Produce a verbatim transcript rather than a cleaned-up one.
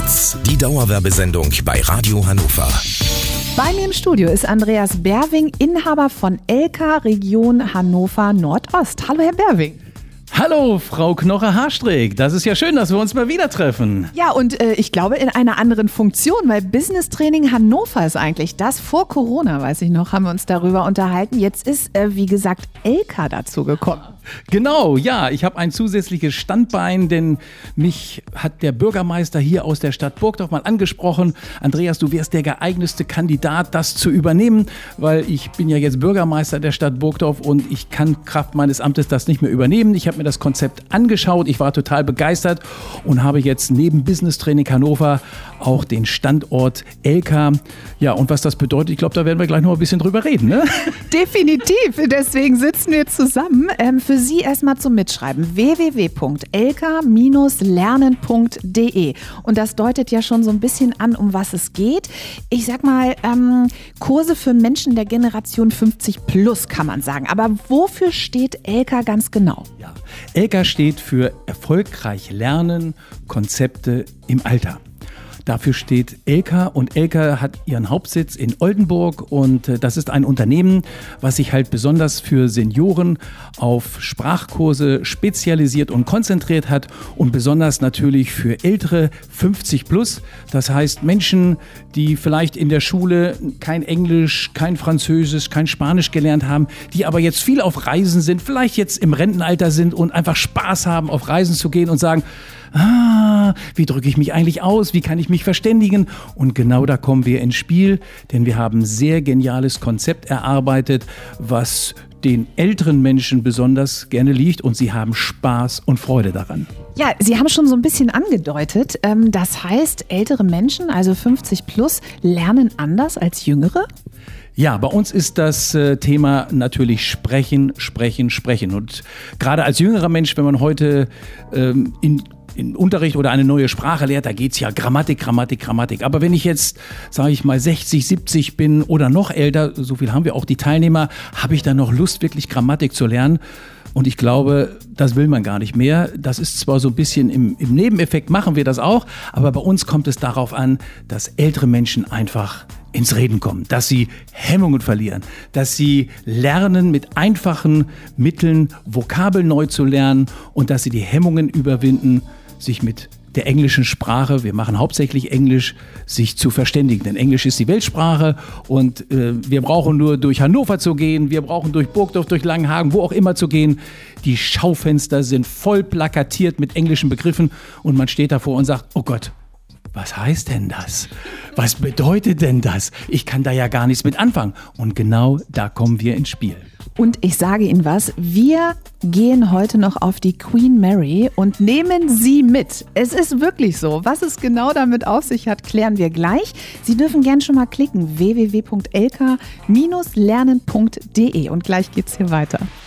Hits, die Dauerwerbesendung bei Radio Hannover. Bei mir im Studio ist Andreas Berwing, Inhaber von Elka Region Hannover Nordost. Hallo Herr Berwing. Hallo, Frau Knoche-Haarstreeck. Das ist ja schön, dass wir uns mal wieder treffen. Ja, und äh, ich glaube in einer anderen Funktion, weil Business Training Hannover ist eigentlich das. Vor Corona, weiß ich noch, haben wir uns darüber unterhalten. Jetzt ist, äh, wie gesagt, Elka dazu gekommen. Genau, ja, ich habe ein zusätzliches Standbein, denn mich hat der Bürgermeister hier aus der Stadt Burgdorf mal angesprochen. Andreas, du wärst der geeignetste Kandidat, das zu übernehmen, weil ich bin ja jetzt Bürgermeister der Stadt Burgdorf und ich kann Kraft meines Amtes das nicht mehr übernehmen. Ich habe mir das Konzept angeschaut, ich war total begeistert und habe jetzt neben Business Training Hannover auch den Standort Elka. Ja, und was das bedeutet, ich glaube, da werden wir gleich noch ein bisschen drüber reden, ne? Definitiv, deswegen sitzen wir zusammen. Ähm, für Sie erstmal zum Mitschreiben: w w w punkt elka Bindestrich lernen punkt d e. Und das deutet ja schon so ein bisschen an, um was es geht. Ich sag mal, ähm, Kurse für Menschen der Generation fünfzig plus, kann man sagen. Aber wofür steht Elka ganz genau? Ja, Elka steht für erfolgreich lernen, Konzepte im Alter. Dafür steht Elka und Elka hat ihren Hauptsitz in Oldenburg und das ist ein Unternehmen, was sich halt besonders für Senioren auf Sprachkurse spezialisiert und konzentriert hat und besonders natürlich für ältere fünfzig plus. Das heißt Menschen, die vielleicht in der Schule kein Englisch, kein Französisch, kein Spanisch gelernt haben, die aber jetzt viel auf Reisen sind, vielleicht jetzt im Rentenalter sind und einfach Spaß haben, auf Reisen zu gehen und sagen: Ah, wie drücke ich mich eigentlich aus? Wie kann ich mich verständigen? Und genau da kommen wir ins Spiel, denn wir haben ein sehr geniales Konzept erarbeitet, was den älteren Menschen besonders gerne liegt und sie haben Spaß und Freude daran. Ja, Sie haben schon so ein bisschen angedeutet, das heißt, ältere Menschen, also fünfzig plus, lernen anders als jüngere? Ja, bei uns ist das äh, Thema natürlich Sprechen, Sprechen, Sprechen. Und gerade als jüngerer Mensch, wenn man heute ähm, in in Unterricht oder eine neue Sprache lehrt, da geht's ja Grammatik, Grammatik, Grammatik. Aber wenn ich jetzt, sage ich mal, sechzig, siebzig bin oder noch älter, so viel haben wir auch die Teilnehmer, habe ich dann noch Lust, wirklich Grammatik zu lernen? Und ich glaube, das will man gar nicht mehr. Das ist zwar so ein bisschen im, im Nebeneffekt, machen wir das auch, aber bei uns kommt es darauf an, dass ältere Menschen einfach ins Reden kommen, dass sie Hemmungen verlieren, dass sie lernen, mit einfachen Mitteln Vokabeln neu zu lernen und dass sie die Hemmungen überwinden, sich mit der englischen Sprache, wir machen hauptsächlich Englisch, sich zu verständigen. Denn Englisch ist die Weltsprache und äh, wir brauchen nur durch Hannover zu gehen, wir brauchen durch Burgdorf, durch Langenhagen, wo auch immer zu gehen. Die Schaufenster sind voll plakatiert mit englischen Begriffen und man steht davor und sagt: Oh Gott, was heißt denn das? Was bedeutet denn das? Ich kann da ja gar nichts mit anfangen. Und genau da kommen wir ins Spiel. Und ich sage Ihnen was, wir gehen heute noch auf die Queen Mary und nehmen Sie mit. Es ist wirklich so. Was es genau damit auf sich hat, klären wir gleich. Sie dürfen gern schon mal klicken: w w w punkt elka Bindestrich lernen punkt d e und gleich geht's hier weiter.